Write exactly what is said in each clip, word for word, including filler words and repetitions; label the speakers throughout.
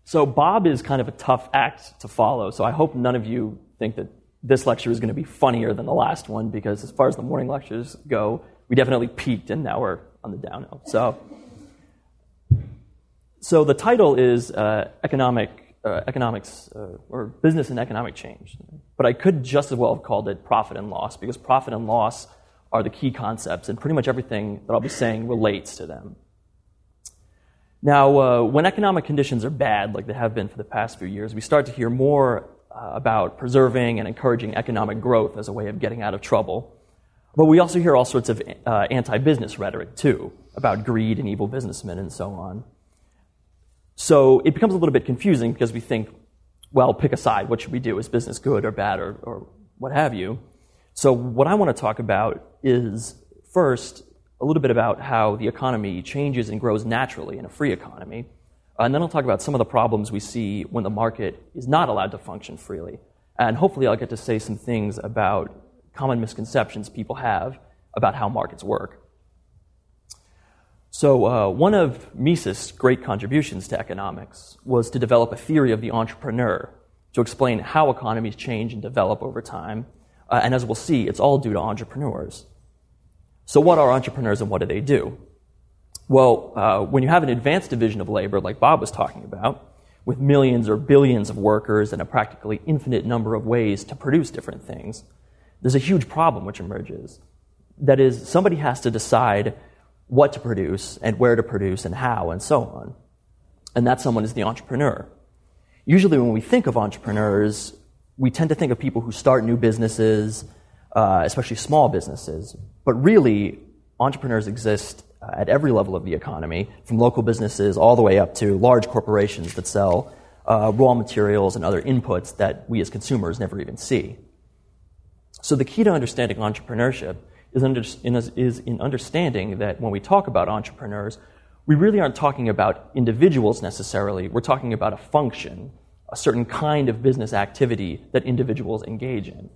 Speaker 1: So Bob is kind of a tough act to follow, so I hope none of you think that this lecture is going to be funnier than the last one, because as far as the morning lectures go, we definitely peaked and now we're on the downhill. So, so the title is uh, economic uh, economics uh, or business and economic change, but I could just as well have called it profit and loss, because profit and loss are the key concepts, and pretty much everything that I'll be saying relates to them. Now, uh, when economic conditions are bad, like they have been for the past few years, we start to hear more uh, about preserving and encouraging economic growth as a way of getting out of trouble. But we also hear all sorts of uh, anti-business rhetoric, too, about greed and evil businessmen and so on. So it becomes a little bit confusing because we think, well, pick a side. What should we do? Is business good or bad or, or what have you? So what I want to talk about is, first, a little bit about how the economy changes and grows naturally in a free economy. Uh, and then I'll talk about some of the problems we see when the market is not allowed to function freely. And hopefully I'll get to say some things about common misconceptions people have about how markets work. So uh, one of Mises' great contributions to economics was to develop a theory of the entrepreneur to explain how economies change and develop over time. Uh, and as we'll see, it's all due to entrepreneurs. So what are entrepreneurs and what do they do? Well, uh, when you have an advanced division of labor, like Bob was talking about, with millions or billions of workers and a practically infinite number of ways to produce different things, there's a huge problem which emerges. That is, somebody has to decide what to produce and where to produce and how and so on. And that someone is the entrepreneur. Usually when we think of entrepreneurs, we tend to think of people who start new businesses, uh, especially small businesses. But really, entrepreneurs exist uh, at every level of the economy, from local businesses all the way up to large corporations that sell uh, raw materials and other inputs that we as consumers never even see. So the key to understanding entrepreneurship is, under, in, is in understanding that when we talk about entrepreneurs, we really aren't talking about individuals necessarily. We're talking about a function, a certain kind of business activity that individuals engage in.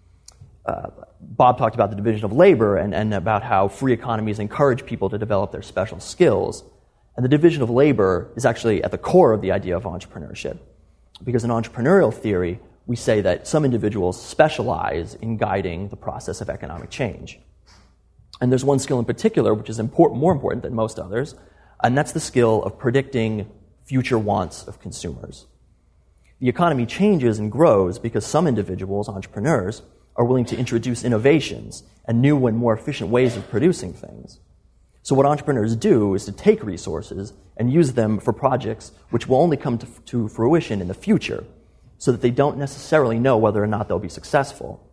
Speaker 1: Uh, Bob talked about the division of labor and, and about how free economies encourage people to develop their special skills. And the division of labor is actually at the core of the idea of entrepreneurship. Because in entrepreneurial theory, we say that some individuals specialize in guiding the process of economic change. And there's one skill in particular which is important, more important than most others, and that's the skill of predicting future wants of consumers. The economy changes and grows because some individuals, entrepreneurs, are willing to introduce innovations and new and more efficient ways of producing things. So what entrepreneurs do is to take resources and use them for projects which will only come to, to fruition in the future, so that they don't necessarily know whether or not they'll be successful.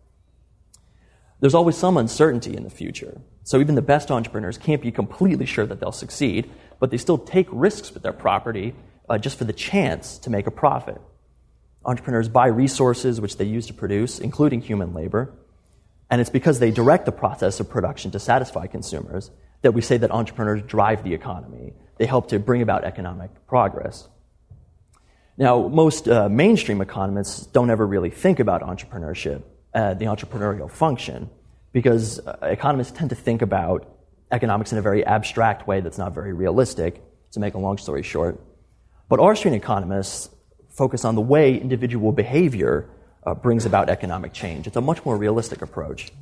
Speaker 1: There's always some uncertainty in the future, so even the best entrepreneurs can't be completely sure that they'll succeed, but they still take risks with their property uh, just for the chance to make a profit. Entrepreneurs buy resources which they use to produce, including human labor, and it's because they direct the process of production to satisfy consumers that we say that entrepreneurs drive the economy. They help to bring about economic progress. Now, most uh, mainstream economists don't ever really think about entrepreneurship, uh, the entrepreneurial function, because uh, economists tend to think about economics in a very abstract way that's not very realistic, to make a long story short. But Austrian economists focus on the way individual behavior uh, brings about economic change. It's a much more realistic approach.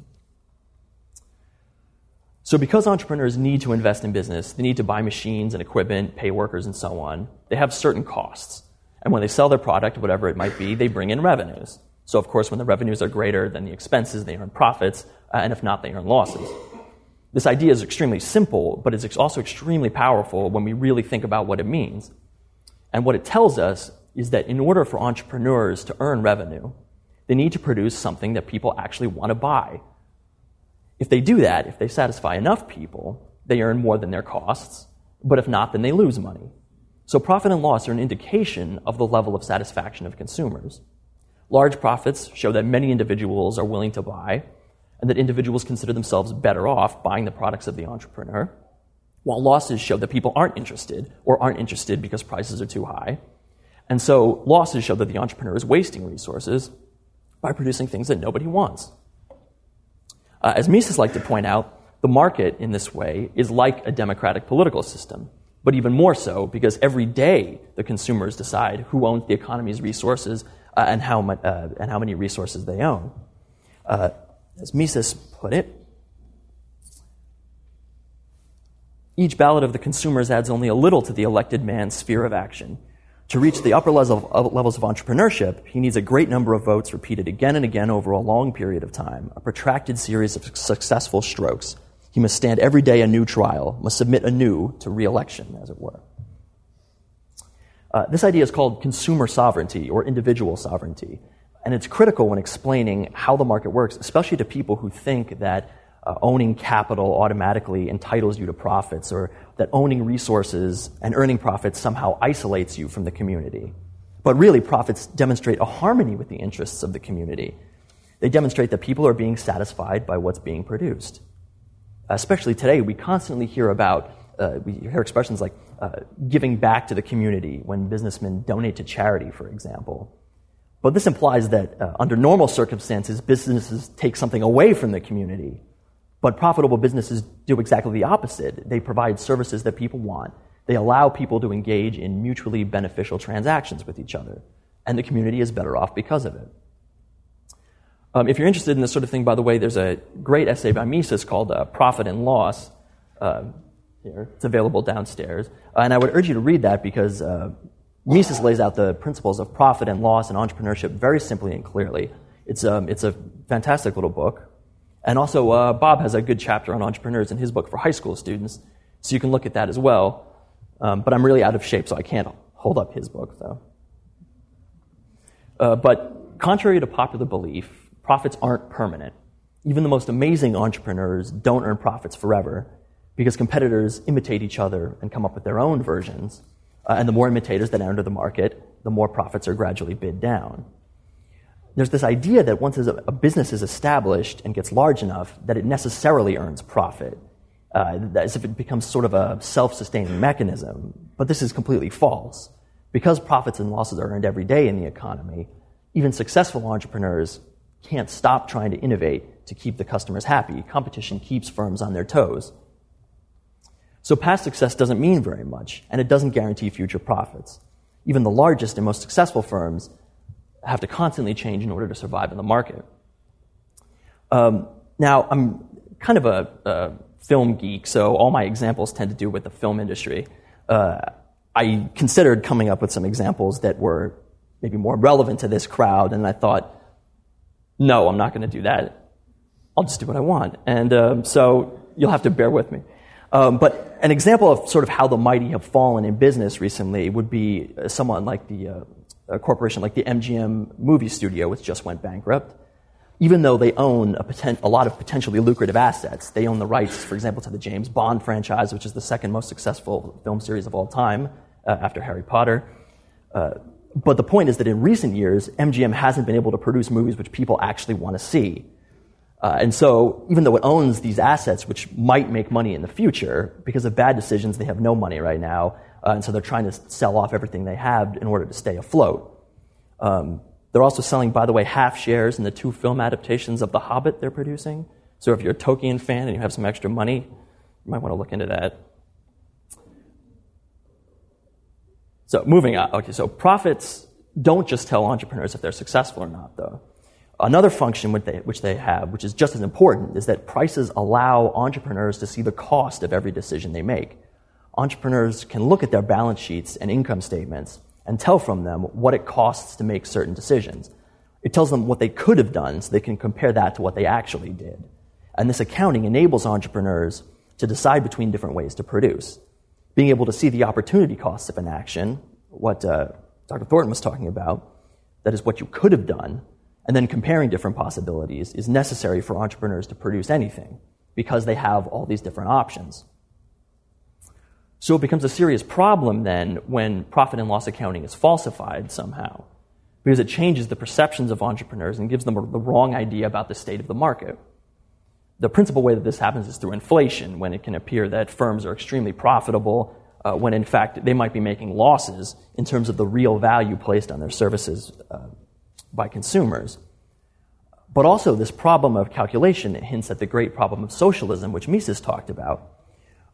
Speaker 1: So because entrepreneurs need to invest in business, they need to buy machines and equipment, pay workers, and so on, they have certain costs. And when they sell their product, whatever it might be, they bring in revenues. So, of course, when the revenues are greater than the expenses, they earn profits, uh, and if not, they earn losses. This idea is extremely simple, but it's also extremely powerful when we really think about what it means. And what it tells us is that in order for entrepreneurs to earn revenue, they need to produce something that people actually want to buy. If they do that, if they satisfy enough people, they earn more than their costs, but if not, then they lose money. So profit and loss are an indication of the level of satisfaction of consumers. Large profits show that many individuals are willing to buy, and that individuals consider themselves better off buying the products of the entrepreneur, while losses show that people aren't interested, or aren't interested because prices are too high. And so losses show that the entrepreneur is wasting resources by producing things that nobody wants. Uh, as Mises liked to point out, the market, in this way, is like a democratic political system, but even more so because every day the consumers decide who owns the economy's resources uh, and, how mu- uh, and how many resources they own. Uh, as Mises put it, each ballot of the consumers adds only a little to the elected man's sphere of action. To reach the upper level of, levels of entrepreneurship, he needs a great number of votes repeated again and again over a long period of time, a protracted series of successful strokes. He must stand every day a new trial, must submit anew to re-election, as it were. Uh, this idea is called consumer sovereignty or individual sovereignty, and it's critical when explaining how the market works, especially to people who think that uh, owning capital automatically entitles you to profits, or that owning resources and earning profits somehow isolates you from the community. But really, profits demonstrate a harmony with the interests of the community. They demonstrate that people are being satisfied by what's being produced. Especially today, we constantly hear about, uh, we hear expressions like uh, giving back to the community when businessmen donate to charity, for example. But this implies that uh, under normal circumstances, businesses take something away from the community. But profitable businesses do exactly the opposite. They provide services that people want. They allow people to engage in mutually beneficial transactions with each other. And the community is better off because of it. Um, if you're interested in this sort of thing, by the way, there's a great essay by Mises called uh, Profit and Loss. Uh, here. It's available downstairs. Uh, and I would urge you to read that because uh, Mises lays out the principles of profit and loss and entrepreneurship very simply and clearly. It's, um, it's a fantastic little book. And also, uh, Bob has a good chapter on entrepreneurs in his book for high school students, so you can look at that as well. Um, but I'm really out of shape, so I can't hold up his book, though. Uh, but contrary to popular belief, profits aren't permanent. Even the most amazing entrepreneurs don't earn profits forever because competitors imitate each other and come up with their own versions. Uh, and the more imitators that enter the market, the more profits are gradually bid down. There's this idea that once a business is established and gets large enough, that it necessarily earns profit, uh, as if it becomes sort of a self-sustaining mechanism. But this is completely false. Because profits and losses are earned every day in the economy, even successful entrepreneurs can't stop trying to innovate to keep the customers happy. Competition keeps firms on their toes. So past success doesn't mean very much, and it doesn't guarantee future profits. Even the largest and most successful firms have to constantly change in order to survive in the market. Um, now, I'm kind of a, a film geek, so all my examples tend to do with the film industry. Uh, I considered coming up with some examples that were maybe more relevant to this crowd, and I thought, no, I'm not going to do that. I'll just do what I want. And um, so you'll have to bear with me. Um, but an example of sort of how the mighty have fallen in business recently would be someone like the uh, a corporation like the M G M movie studio, which just went bankrupt. Even though they own a, poten- a lot of potentially lucrative assets, they own the rights, for example, to the James Bond franchise, which is the second most successful film series of all time uh, after Harry Potter. Uh, but the point is that in recent years, M G M hasn't been able to produce movies which people actually want to see. Uh, and so, even though it owns these assets, which might make money in the future, because of bad decisions, they have no money right now. Uh, and so they're trying to sell off everything they have in order to stay afloat. Um, they're also selling, by the way, half shares in the two film adaptations of The Hobbit they're producing. So if you're a Tolkien fan and you have some extra money, you might want to look into that. So moving on. Okay, so profits don't just tell entrepreneurs if they're successful or not, though. Another function which they, which they have, which is just as important, is that prices allow entrepreneurs to see the cost of every decision they make. Entrepreneurs can look at their balance sheets and income statements and tell from them what it costs to make certain decisions. It tells them what they could have done so they can compare that to what they actually did. And this accounting enables entrepreneurs to decide between different ways to produce. Being able to see the opportunity costs of an action, what uh, Doctor Thornton was talking about, that is what you could have done, and then comparing different possibilities is necessary for entrepreneurs to produce anything because they have all these different options. So it becomes a serious problem then when profit and loss accounting is falsified somehow, because it changes the perceptions of entrepreneurs and gives them the wrong idea about the state of the market. The principal way that this happens is through inflation, when it can appear that firms are extremely profitable, uh, when in fact they might be making losses in terms of the real value placed on their services uh, by consumers. But also this problem of calculation hints at the great problem of socialism, which Mises talked about.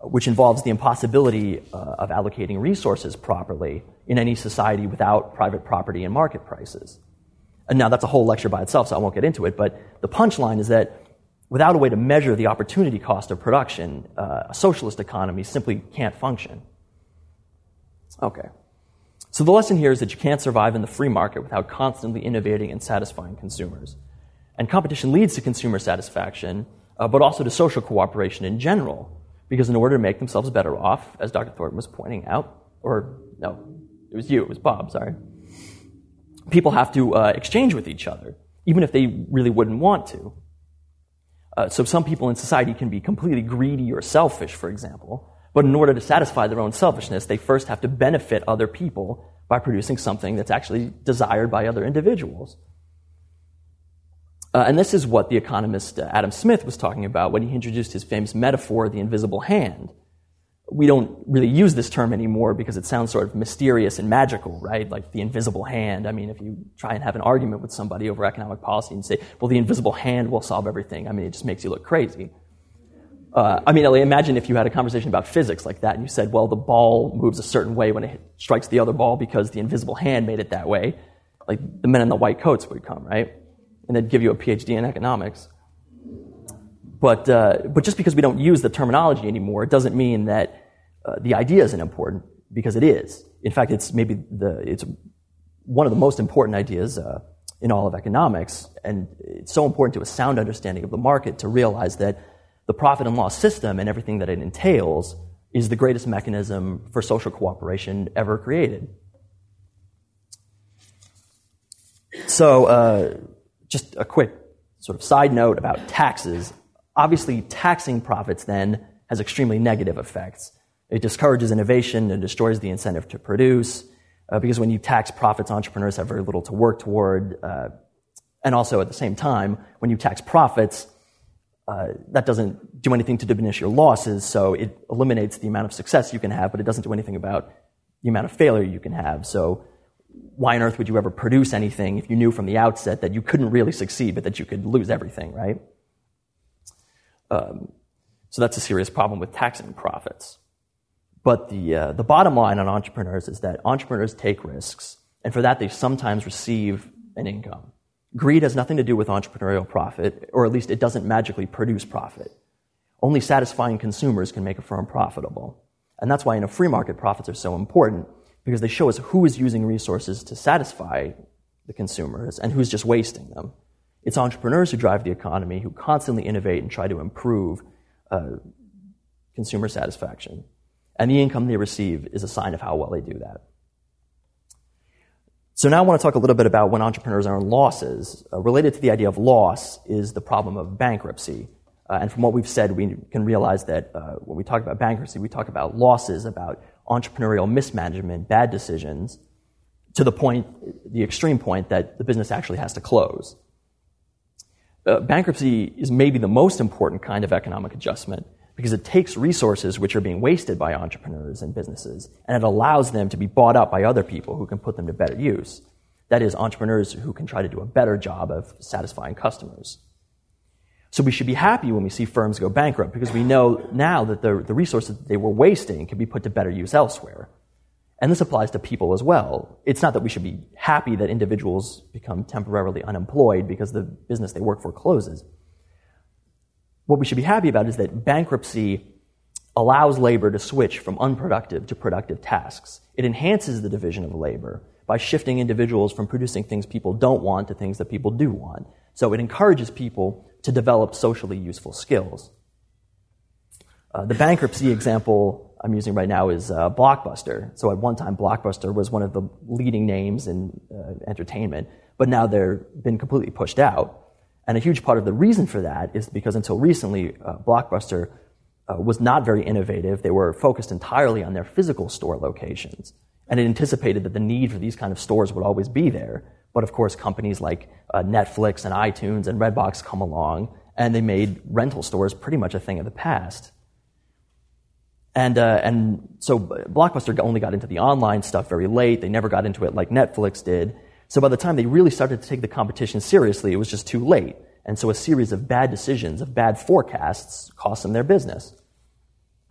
Speaker 1: which involves the impossibility uh, of allocating resources properly in any society without private property and market prices. And now that's a whole lecture by itself, so I won't get into it, but the punchline is that without a way to measure the opportunity cost of production, uh, a socialist economy simply can't function. Okay. So the lesson here is that you can't survive in the free market without constantly innovating and satisfying consumers. And competition leads to consumer satisfaction, uh, but also to social cooperation in general, because in order to make themselves better off, as Doctor Thornton was pointing out, or no, it was you, it was Bob, sorry, people have to uh, exchange with each other, even if they really wouldn't want to. Uh, so some people in society can be completely greedy or selfish, for example, but in order to satisfy their own selfishness, they first have to benefit other people by producing something that's actually desired by other individuals. Uh, and this is what the economist uh, Adam Smith was talking about when he introduced his famous metaphor, the invisible hand. We don't really use this term anymore because it sounds sort of mysterious and magical, right? Like the invisible hand. I mean, if you try and have an argument with somebody over economic policy and say, well, the invisible hand will solve everything, I mean, it just makes you look crazy. Uh, I mean, imagine if you had a conversation about physics like that and you said, well, the ball moves a certain way when it strikes the other ball because the invisible hand made it that way. Like the men in the white coats would come, right? And they'd give you a P H D in economics. But uh, but just because we don't use the terminology anymore, it doesn't mean that uh, the idea isn't important, because it is. In fact, it's maybe the it's one of the most important ideas uh, in all of economics, and it's so important to a sound understanding of the market to realize that the profit and loss system and everything that it entails is the greatest mechanism for social cooperation ever created. So, uh, just a quick sort of side note about taxes. Obviously, taxing profits then has extremely negative effects. It discourages innovation and destroys the incentive to produce, uh, because when you tax profits, entrepreneurs have very little to work toward. Uh, and also, at the same time, when you tax profits, uh, that doesn't do anything to diminish your losses, so it eliminates the amount of success you can have, but it doesn't do anything about the amount of failure you can have. So why on earth would you ever produce anything if you knew from the outset that you couldn't really succeed, but that you could lose everything, right? Um, so that's a serious problem with taxing profits. But the uh, the bottom line on entrepreneurs is that entrepreneurs take risks, and for that they sometimes receive an income. Greed has nothing to do with entrepreneurial profit, or at least it doesn't magically produce profit. Only satisfying consumers can make a firm profitable. And that's why in a free market profits are so important, because they show us who is using resources to satisfy the consumers and who's just wasting them. It's entrepreneurs who drive the economy, who constantly innovate and try to improve uh, consumer satisfaction. And the income they receive is a sign of how well they do that. So now I want to talk a little bit about when entrepreneurs earn losses. Uh, related to the idea of loss is the problem of bankruptcy. Uh, and from what we've said, we can realize that uh, when we talk about bankruptcy, we talk about losses, about entrepreneurial mismanagement, bad decisions, to the point, the extreme point that the business actually has to close. Uh, bankruptcy is maybe the most important kind of economic adjustment because it takes resources which are being wasted by entrepreneurs and businesses, and it allows them to be bought up by other people who can put them to better use. That is, entrepreneurs who can try to do a better job of satisfying customers. So we should be happy when we see firms go bankrupt because we know now that the, the resources that they were wasting can be put to better use elsewhere. And this applies to people as well. It's not that we should be happy that individuals become temporarily unemployed because the business they work for closes. What we should be happy about is that bankruptcy allows labor to switch from unproductive to productive tasks. It enhances the division of labor by shifting individuals from producing things people don't want to things that people do want. So it encourages people to develop socially useful skills. Uh, the bankruptcy example I'm using right now is uh, Blockbuster. So at one time, Blockbuster was one of the leading names in uh, entertainment, but now they've been completely pushed out. And a huge part of the reason for that is because until recently, uh, Blockbuster uh, was not very innovative. They were focused entirely on their physical store locations. And it anticipated that the need for these kind of stores would always be there. But of course, companies like uh, Netflix and iTunes and Redbox come along, and they made rental stores pretty much a thing of the past. And uh, and so Blockbuster only got into the online stuff very late. They never got into it like Netflix did. So by the time they really started to take the competition seriously, it was just too late. And so a series of bad decisions, of bad forecasts, cost them their business.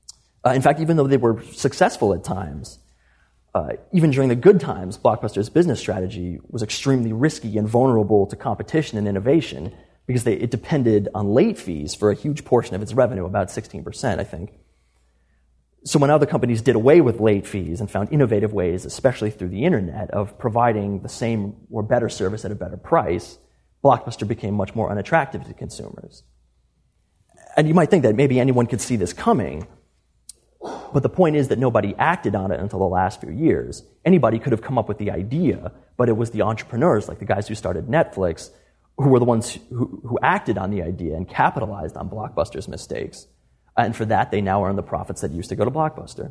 Speaker 1: Uh, in fact, even though they were successful at times, uh, even during the good times, Blockbuster's business strategy was extremely risky and vulnerable to competition and innovation because they, it depended on late fees for a huge portion of its revenue, about sixteen percent, I think. So when other companies did away with late fees and found innovative ways, especially through the internet, of providing the same or better service at a better price, Blockbuster became much more unattractive to consumers. And you might think that maybe anyone could see this coming, but the point is that nobody acted on it until the last few years. Anybody could have come up with the idea, but it was the entrepreneurs, like the guys who started Netflix, who were the ones who, who acted on the idea and capitalized on Blockbuster's mistakes. And for that, they now earn the profits that used to go to Blockbuster.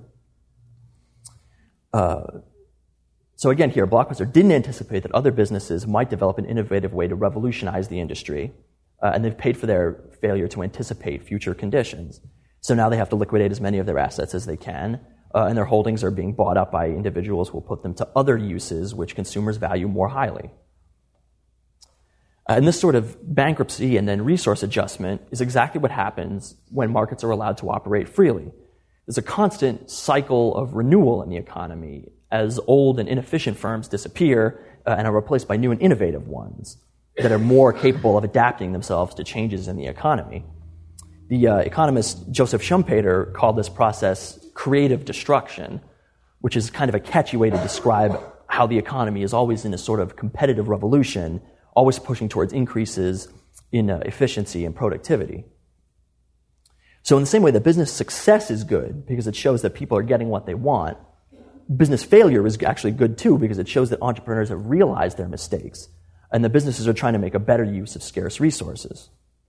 Speaker 1: Uh, so again here, Blockbuster didn't anticipate that other businesses might develop an innovative way to revolutionize the industry, uh, and they've paid for their failure to anticipate future conditions. So now they have to liquidate as many of their assets as they can, uh, and their holdings are being bought up by individuals who will put them to other uses which consumers value more highly. Uh, and this sort of bankruptcy and then resource adjustment is exactly what happens when markets are allowed to operate freely. There's a constant cycle of renewal in the economy as old and inefficient firms disappear uh, and are replaced by new and innovative ones that are more capable of adapting themselves to changes in the economy. The uh, economist Joseph Schumpeter called this process creative destruction, which is kind of a catchy way to describe how the economy is always in a sort of competitive revolution, always pushing towards increases in uh, efficiency and productivity. So in the same way that business success is good because it shows that people are getting what they want, business failure is actually good too because it shows that entrepreneurs have realized their mistakes and the businesses are trying to make a better use of scarce resources.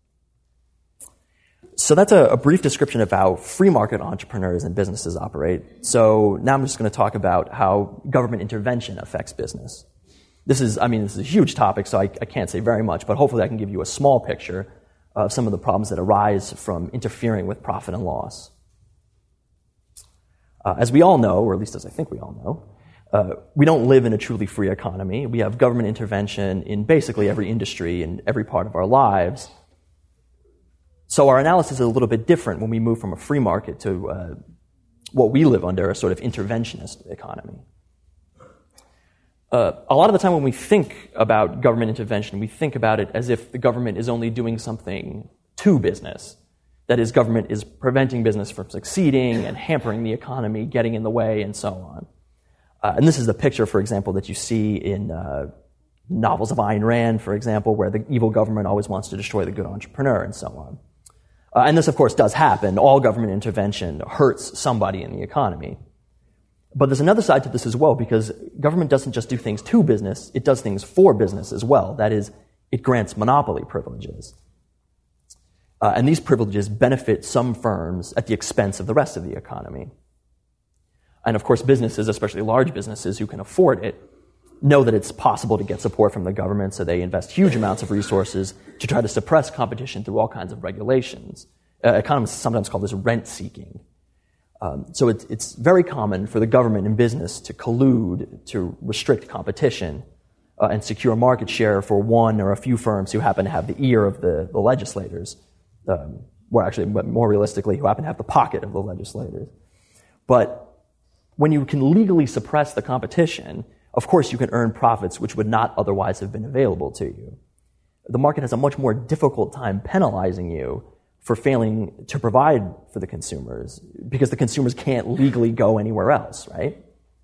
Speaker 1: So that's a, a brief description of how free market entrepreneurs and businesses operate. So now I'm just going to talk about how government intervention affects business. This is, I mean, this is a huge topic, so I, I can't say very much, but hopefully I can give you a small picture of some of the problems that arise from interfering with profit and loss. Uh, as we all know, or at least as I think we all know, uh, we don't live in a truly free economy. We have government intervention in basically every industry and every part of our lives. So our analysis is a little bit different when we move from a free market to uh, what we live under, a sort of interventionist economy. Uh, a lot of the time when we think about government intervention, we think about it as if the government is only doing something to business. That is, government is preventing business from succeeding and hampering the economy, getting in the way, and so on. Uh, and this is the picture, for example, that you see in uh, novels of Ayn Rand, for example, where the evil government always wants to destroy the good entrepreneur, and so on. Uh, and this, of course, does happen. All government intervention hurts somebody in the economy. But there's another side to this as well, because government doesn't just do things to business, it does things for business as well. That is, it grants monopoly privileges. Uh, and these privileges benefit some firms at the expense of the rest of the economy. And of course, businesses, especially large businesses who can afford it, know that it's possible to get support from the government, so they invest huge amounts of resources to try to suppress competition through all kinds of regulations. Uh, economists sometimes call this rent-seeking. Um, so it's, it's very common for the government and business to collude to restrict competition uh, and secure market share for one or a few firms who happen to have the ear of the, the legislators, um, or actually, more realistically, who happen to have the pocket of the legislators. But when you can legally suppress the competition, of course you can earn profits which would not otherwise have been available to you. The market has a much more difficult time penalizing you for failing to provide for the consumers, because the consumers can't legally go anywhere else, right?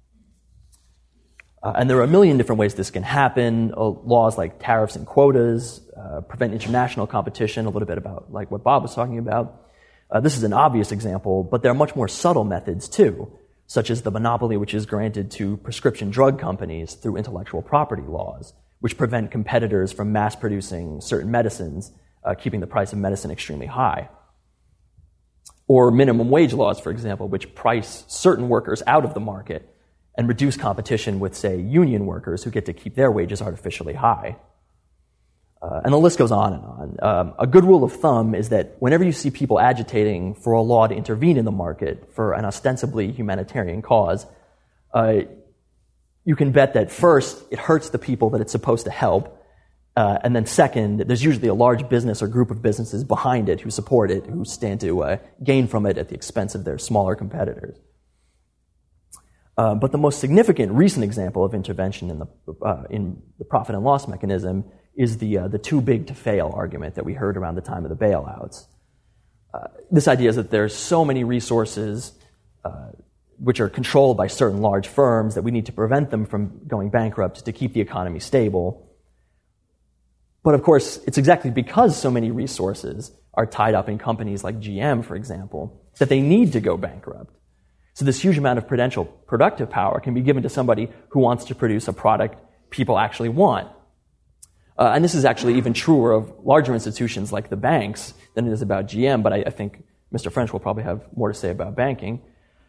Speaker 1: Uh, and there are a million different ways this can happen. Uh, laws like tariffs and quotas uh, prevent international competition, a little bit about like what Bob was talking about. Uh, this is an obvious example, but there are much more subtle methods too, such as the monopoly which is granted to prescription drug companies through intellectual property laws, which prevent competitors from mass-producing certain medicines, Uh, keeping the price of medicine extremely high. Or minimum wage laws, for example, which price certain workers out of the market and reduce competition with, say, union workers who get to keep their wages artificially high. Uh, and the list goes on and on. Um, a good rule of thumb is that whenever you see people agitating for a law to intervene in the market for an ostensibly humanitarian cause, uh, you can bet that first it hurts the people that it's supposed to help, Uh, and then second, there's usually a large business or group of businesses behind it who support it, who stand to uh, gain from it at the expense of their smaller competitors. Uh, but the most significant recent example of intervention in the, uh, in the profit and loss mechanism is the, uh, the too big to fail argument that we heard around the time of the bailouts. Uh, this idea is that there's so many resources uh, which are controlled by certain large firms that we need to prevent them from going bankrupt to keep the economy stable. But of course, it's exactly because so many resources are tied up in companies like G M, for example, that they need to go bankrupt. So this huge amount of prudential productive power can be given to somebody who wants to produce a product people actually want. Uh, and this is actually even truer of larger institutions like the banks than it is about G M, but I, I think Mister French will probably have more to say about banking.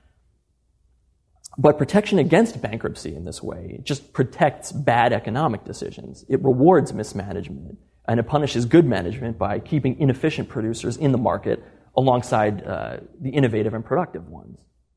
Speaker 1: But protection against bankruptcy in this way just protects bad economic decisions. It rewards mismanagement, and it punishes good management by keeping inefficient producers in the market alongside uh, the innovative and productive ones.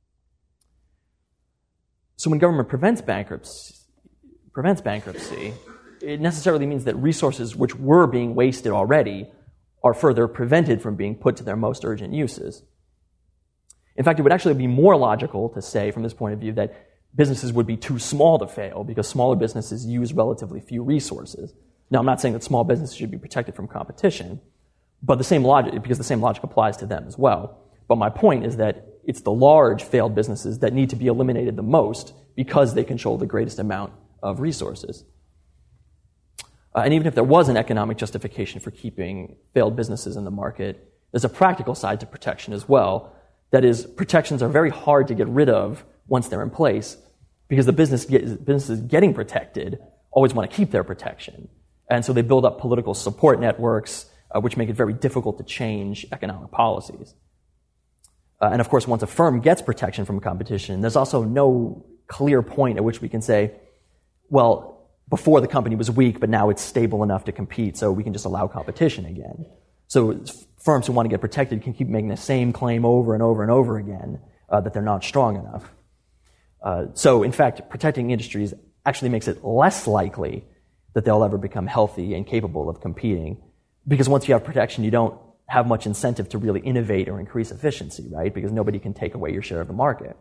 Speaker 1: So when government prevents bankruptcy, prevents bankruptcy, it necessarily means that resources which were being wasted already are further prevented from being put to their most urgent uses. In fact, it would actually be more logical to say, from this point of view, that businesses would be too small to fail because smaller businesses use relatively few resources. Now, I'm not saying that small businesses should be protected from competition, but the same logic, because the same logic applies to them as well. But my point is that it's the large failed businesses that need to be eliminated the most because they control the greatest amount of resources. Uh, and even if there was an economic justification for keeping failed businesses in the market, there's a practical side to protection as well. That is, protections are very hard to get rid of once they're in place because the business get, businesses getting protected always want to keep their protection. And so they build up political support networks, uh, which make it very difficult to change economic policies. Uh, and of course, once a firm gets protection from competition, there's also no clear point at which we can say, well, before the company was weak, but now it's stable enough to compete, so we can just allow competition again. So firms who want to get protected can keep making the same claim over and over and over again uh, that they're not strong enough. Uh, so, in fact, protecting industries actually makes it less likely that they'll ever become healthy and capable of competing, because once you have protection, you don't have much incentive to really innovate or increase efficiency, right? Because nobody can take away your share of the market.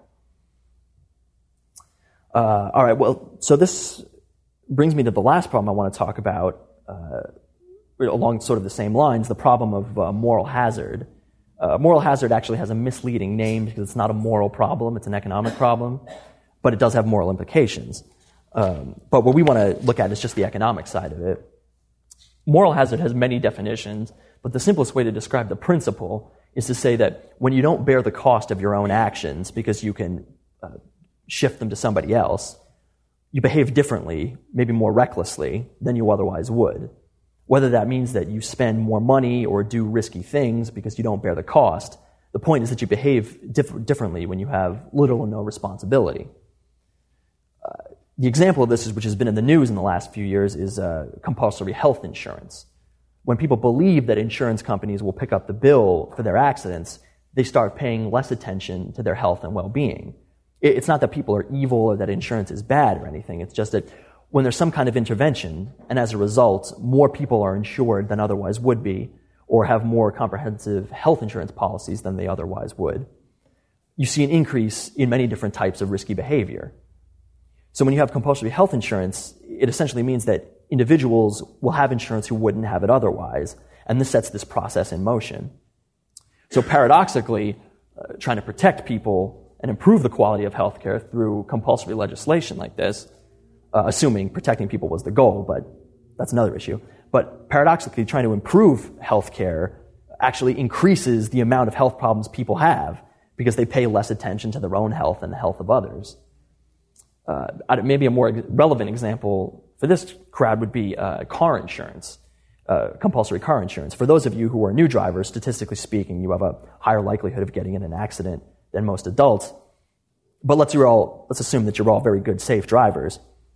Speaker 1: Uh, all right, well, so this brings me to the last problem I want to talk about, uh, along sort of the same lines, the problem of uh, moral hazard. Uh, moral hazard actually has a misleading name because it's not a moral problem, it's an economic problem, but it does have moral implications. Um, but what we want to look at is just the economic side of it. Moral hazard has many definitions, but the simplest way to describe the principle is to say that when you don't bear the cost of your own actions because you can uh, shift them to somebody else, you behave differently, maybe more recklessly, than you otherwise would. Whether that means that you spend more money or do risky things because you don't bear the cost, the point is that you behave diff- differently when you have little or no responsibility. Uh, the example of this, is, which has been in the news in the last few years, is uh, compulsory health insurance. When people believe that insurance companies will pick up the bill for their accidents, they start paying less attention to their health and well-being. It, it's not that people are evil or that insurance is bad or anything. It's just that when there's some kind of intervention, and as a result, more people are insured than otherwise would be, or have more comprehensive health insurance policies than they otherwise would, you see an increase in many different types of risky behavior. So when you have compulsory health insurance, it essentially means that individuals will have insurance who wouldn't have it otherwise, and this sets this process in motion. So paradoxically, uh, trying to protect people and improve the quality of healthcare through compulsory legislation like this, Uh, assuming protecting people was the goal, but that's another issue. But paradoxically, trying to improve healthcare actually increases the amount of health problems people have because they pay less attention to their own health and the health of others. Uh, maybe a more relevant example for this crowd would be uh, car insurance, uh, compulsory car insurance. For those of you who are new drivers, statistically speaking, you have a higher likelihood of getting in an accident than most adults. But let's, you're all, let's assume that you're all very good, safe drivers.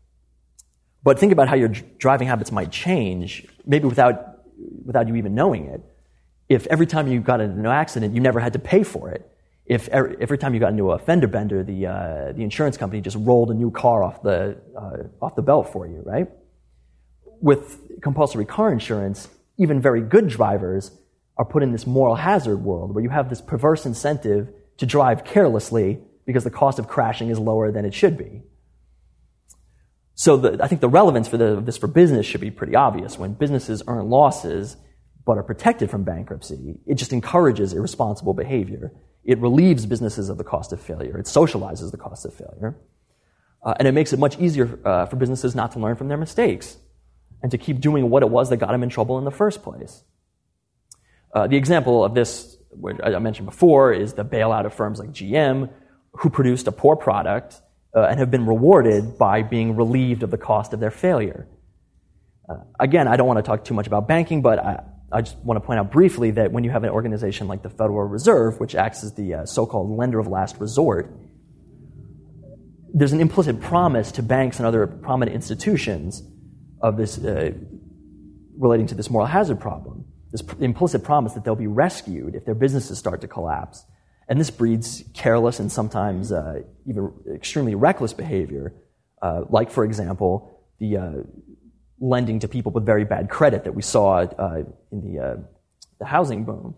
Speaker 1: But think about how your driving habits might change, maybe without without you even knowing it. If every time you got into an accident, you never had to pay for it. If every, every time you got into a fender bender, the uh, the insurance company just rolled a new car off the uh, off the belt for you, right? with compulsory car insurance, even very good drivers are put in this moral hazard world where you have this perverse incentive to drive carelessly because the cost of crashing is lower than it should be. So the, I think the relevance for the, this for business should be pretty obvious. When businesses earn losses but are protected from bankruptcy, it just encourages irresponsible behavior. It relieves businesses of the cost of failure. It socializes the cost of failure. Uh, and it makes it much easier uh, for businesses not to learn from their mistakes and to keep doing what it was that got them in trouble in the first place. Uh, the example of this, which I mentioned before, is the bailout of firms like G M, who produced a poor product uh, and have been rewarded by being relieved of the cost of their failure. Uh, again, I don't want to talk too much about banking, but I, I just want to point out briefly that when you have an organization like the Federal Reserve, which acts as the uh, so-called lender of last resort, there's an implicit promise to banks and other prominent institutions of this uh, relating to this moral hazard problem. This pr- implicit promise that they'll be rescued if their businesses start to collapse. And this breeds careless and sometimes uh, even extremely reckless behavior, uh, like, for example, the uh, lending to people with very bad credit that we saw uh, in the, uh, the housing boom.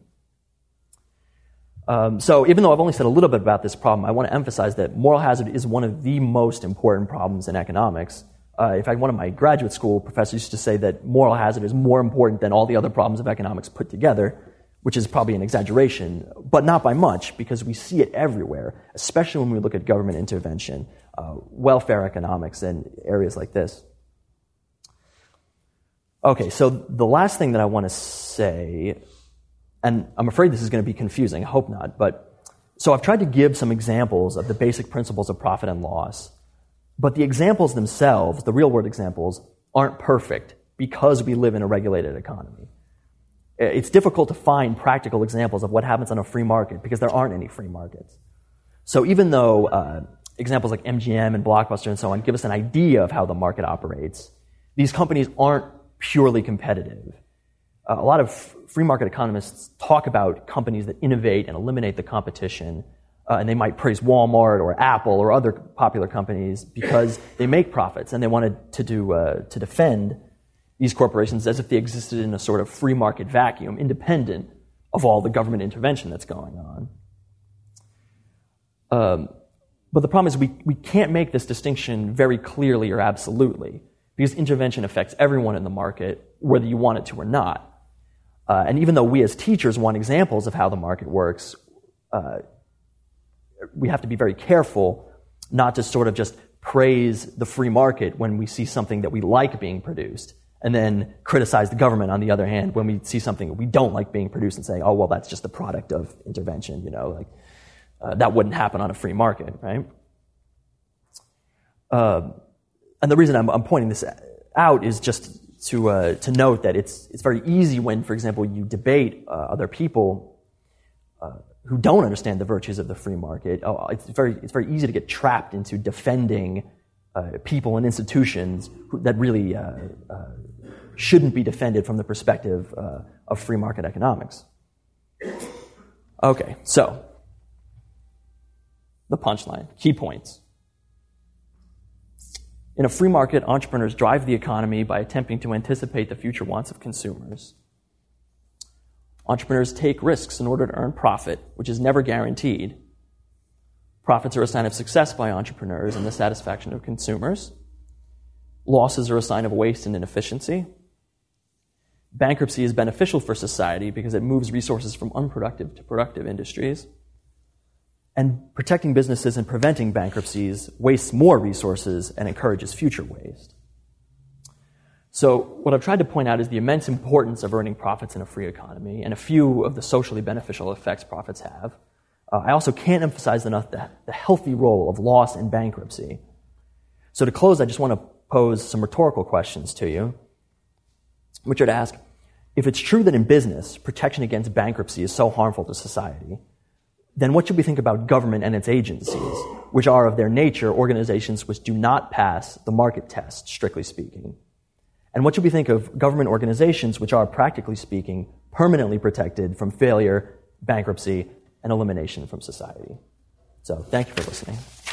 Speaker 1: Um, so even though I've only said a little bit about this problem, I want to emphasize that moral hazard is one of the most important problems in economics. Uh, in fact, one of my graduate school professors used to say that moral hazard is more important than all the other problems of economics put together, which is probably an exaggeration, but not by much, because we see it everywhere, especially when we look at government intervention, uh, welfare economics, and areas like this. Okay, so the last thing that I want to say, and I'm afraid this is going to be confusing, I hope not, but so I've tried to give some examples of the basic principles of profit and loss, but the examples themselves, the real-world examples, aren't perfect because we live in a regulated economy. It's difficult to find practical examples of what happens on a free market because there aren't any free markets. So even though uh, examples like M G M and Blockbuster and so on give us an idea of how the market operates, these companies aren't purely competitive. Uh, a lot of f- free market economists talk about companies that innovate and eliminate the competition, uh, and they might praise Walmart or Apple or other popular companies because they make profits, and they wanted to do uh, to defend these corporations as if they existed in a sort of free market vacuum, independent of all the government intervention that's going on. Um, but the problem is we, we can't make this distinction very clearly or absolutely, because intervention affects everyone in the market, whether you want it to or not. Uh, and even though we as teachers want examples of how the market works, uh, we have to be very careful not to sort of just praise the free market when we see something that we like being produced, and then criticize the government, on the other hand, when we see something that we don't like being produced and say, oh, well, that's just the product of intervention, you know, like, uh, that wouldn't happen on a free market, right? Uh, and the reason I'm, I'm pointing this out is just to uh, to note that it's it's very easy when, for example, you debate uh, other people uh, who don't understand the virtues of the free market. Oh, it's very it's very easy to get trapped into defending uh, people and institutions who, that really uh, uh, shouldn't be defended from the perspective uh, of free market economics. Okay, so the punchline, key points. In a free market, entrepreneurs drive the economy by attempting to anticipate the future wants of consumers. Entrepreneurs take risks in order to earn profit, which is never guaranteed. Profits are a sign of success by entrepreneurs and the satisfaction of consumers. Losses are a sign of waste and inefficiency. Bankruptcy is beneficial for society because it moves resources from unproductive to productive industries. And protecting businesses and preventing bankruptcies wastes more resources and encourages future waste. So what I've tried to point out is the immense importance of earning profits in a free economy and a few of the socially beneficial effects profits have. Uh, I also can't emphasize enough the, the healthy role of loss and bankruptcy. So to close, I just want to pose some rhetorical questions to you, which are to ask, if it's true that in business, protection against bankruptcy is so harmful to society, then what should we think about government and its agencies, which are of their nature organizations which do not pass the market test, strictly speaking? And what should we think of government organizations which are, practically speaking, permanently protected from failure, bankruptcy, and elimination from society? So, thank you for listening.